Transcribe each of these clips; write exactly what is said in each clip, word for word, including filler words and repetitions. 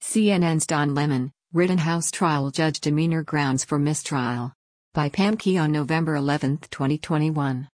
C N N's Don Lemon, Rittenhouse trial judge demeanor grounds for mistrial. By Pam Key on November eleventh, twenty twenty-one.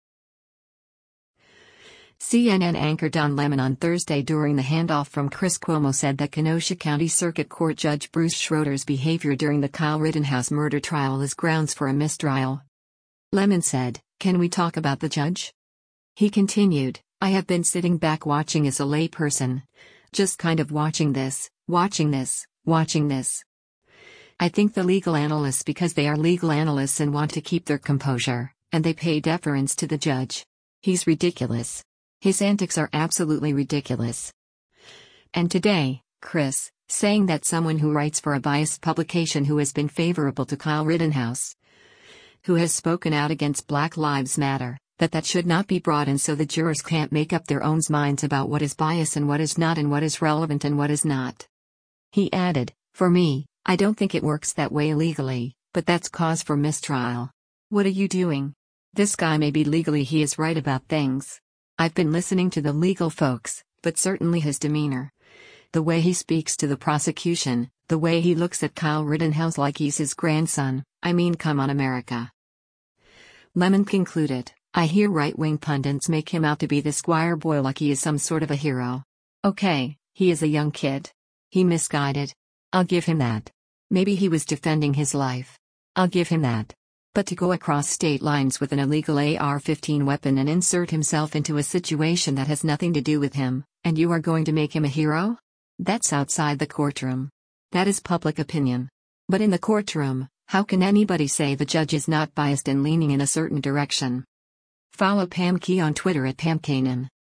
C N N anchor Don Lemon on Thursday during the handoff from Chris Cuomo said that Kenosha County Circuit Court Judge Bruce Schroeder's behavior during the Kyle Rittenhouse murder trial is grounds for a mistrial. Lemon said, "Can we talk about the judge?" He continued, "I have been sitting back watching as a layperson. Just kind of watching this, watching this, watching this. I think the legal analysts, because they are legal analysts and want to keep their composure, and they pay deference to the judge. He's ridiculous. His antics are absolutely ridiculous." And today, Chris, saying that someone who writes for a biased publication who has been favorable to Kyle Rittenhouse, who has spoken out against Black Lives Matter, that that should not be brought in so the jurors can't make up their own minds about what is bias and what is not and what is relevant and what is not. He added, "For me, I don't think it works that way legally, but that's cause for mistrial. What are you doing? This guy may be legally he is right about things. I've been listening to the legal folks, but certainly his demeanor, the way he speaks to the prosecution, the way he looks at Kyle Rittenhouse like he's his grandson, I mean, come on, America." Lemon concluded, "I hear right-wing pundits make him out to be the Squire boy like he is some sort of a hero. Okay, he is a young kid. He misguided. I'll give him that. Maybe he was defending his life. I'll give him that. But to go across state lines with an illegal A R fifteen weapon and insert himself into a situation that has nothing to do with him, and you are going to make him a hero? That's outside the courtroom. That is public opinion. But in the courtroom, how can anybody say the judge is not biased and leaning in a certain direction?" Follow Pam Key on Twitter at Pam Kanan.